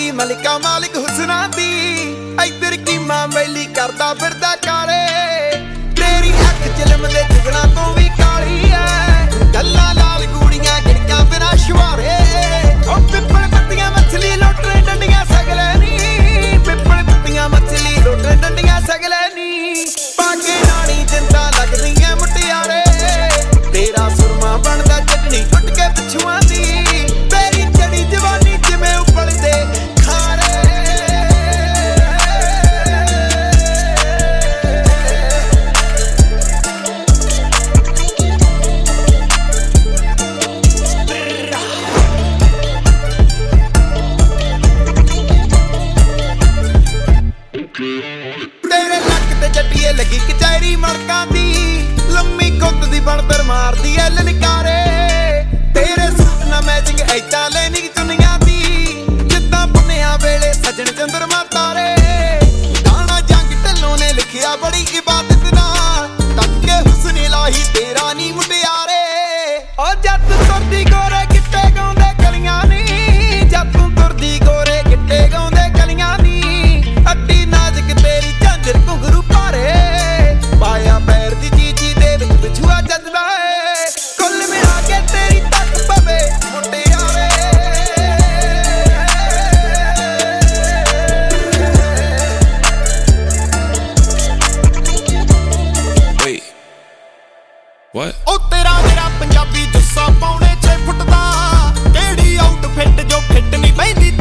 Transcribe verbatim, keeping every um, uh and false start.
ਵਰਗੀ ਮਲਿਕਾ ਮਾਲਿਕ ਹੁਸਨਾ ਦੀ ਇੱਧਰ ਕੀਮਾ ਮੈਲੀ ਕਰਦਾ ਫਿਰਦਾ ਕਾਲੇ ਤੇਰੀ ਅੱਖ ਚਲਮ ਦੇ ਚੁਗਣਾ ਤੋਂ ਵੀ ਕਾਲੀ ਐ ਗੱਲਾਂ ਲਾਲ ਗੂੜੀਆਂ ਗਿੜਕਾਂ ਬਿਨਾ ਸ਼ਵਾਰੇ ਉਹ ਪਿੱਪਲ ਪੱਤੀਆਂ ਮੱਛਲੀ ਲੋਟਰੇ ਡੰਡੀਆਂ ਸਗਲੇ ਨੀ ਪਿੱਪਲ ਪੱਤੀਆਂ ਮੱਛਲੀ ਲੋਟਰੇ ਡੰਡੀਆਂ ਸਗਲੇ ਨੀ ਪਾਕੇ ਨਾਣੀ ਜਿੰਦਾ ਲੱਗਦੀਆਂ ਮੁਟਿਆਰੇ ਤੇਰਾ ਸੁਰਮਾ ਬਣਦਾ ਚਟਣੀ ਕੁੱਟ ਕੇ ਪਿਛੂਆਂ ਦੀ ਤੇਰੀ ਚੜੀ ਜਵਾਨੀ ਜਿਵੇਂ ਉਬਲਦੇ ਖਾਰੇ ਤੇਰੇ ਲੱਕ ਤੇ ਜੱਟੀਏ ਲੱਗੀ ਕਚਹਿਰੀ ਮੜਕਾਂ ਦੀ ਲੰਮੀ ਗੁੱਤ ਦੀ ਬਣਤਰ ਮਾਰਦੀ ਐ ਲਲਕਾਰੇ ਤੇਰੇ ਸੂਟ ਨਾ ਮੈਚਿੰਗ ਐਦਾਂ ਲੈਣੀ ਚੁੰਨੀਆਂ ਦੀ ਜਿੱਦਾਂ ਪੁੰਨਿਆ ਵੇਲੇ ਸੱਜਣ ਚੰਦਰਮਾ ਤਾਰੇ ਗਾਣਾ ਜੰਗ ਢੱਲੋਂ ਨੇ ਲਿਖਿਆ ਬੜੀ ਇਬਾਦਤ ਨਾਲ ਤੱਕ ਕੇ ਹੁਸਨ ਲਾਹੀ ਤੇਰਾ ਨੀ ਮੁਟਿਆਰੇ ਓ ਜੱਟ ਤੁਰਦੀ ਗੋਰੇ ਗਿੱਟੇ ਗਾਉਂਦੇ ਕਲੀਆਂ ਨੀ ਜੱਟ ਤੁਰਦੀ ਗੋਰੇ ਗਿੱਟੇ ਗਾਉਂਦੇ ਕਲੀਆਂ ਨੀ ਅੱਡੀ ਨਾਜ਼ੁਕ ਤੇਰੀ ਝਾਂਜਰ ਘੁੰਗਰੂ ਭਾਰੇ ਪਾਇਆ ਪੈਰ ਦੀ ਚੀਚੀ ਦੇ ਵਿੱਚ ਵਿਛੂਆ ਜੱਜਦਾ ਏ ਕੁੱਲ ਮਿਲਾ ਕੇ ਤੇਰੀ ਤੱਕ ਪਵੇ ਮੁਟਿਆਰੇ Wait, what? ਉਹ ਤੇਰਾ ਮੇਰਾ ਪੰਜਾਬੀ ਜੁੱਸਾ ਪਾਉਣੇ ਛੇ ਫੁੱਟ ਦਾ ਕਿਹੜੀ ਆਊਟਫਿੱਟ ਜੋ ਫਿੱਟ ਨਹੀਂ ਬੈਂਦੀ